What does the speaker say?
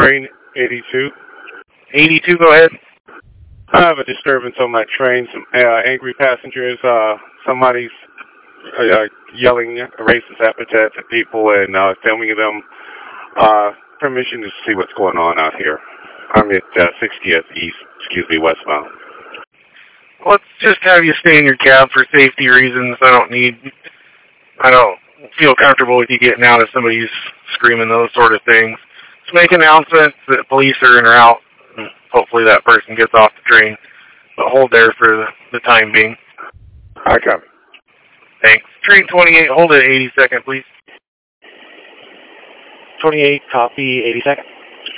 Train 82. 82, go ahead. I have a disturbance on my train. Some angry passengers. Somebody's yelling racist epithets at people and filming them. Permission to see what's going on out here. I'm at 60th westbound. Let's just have you stay in your cab for safety reasons. I don't feel comfortable with you getting out if somebody's screaming those sort of things. Just make announcements that police are in or out, and hopefully that person gets off the train. But hold there for the time being. I copy. Thanks. Train 28, hold it 80 seconds, please. 28, copy, 80 seconds.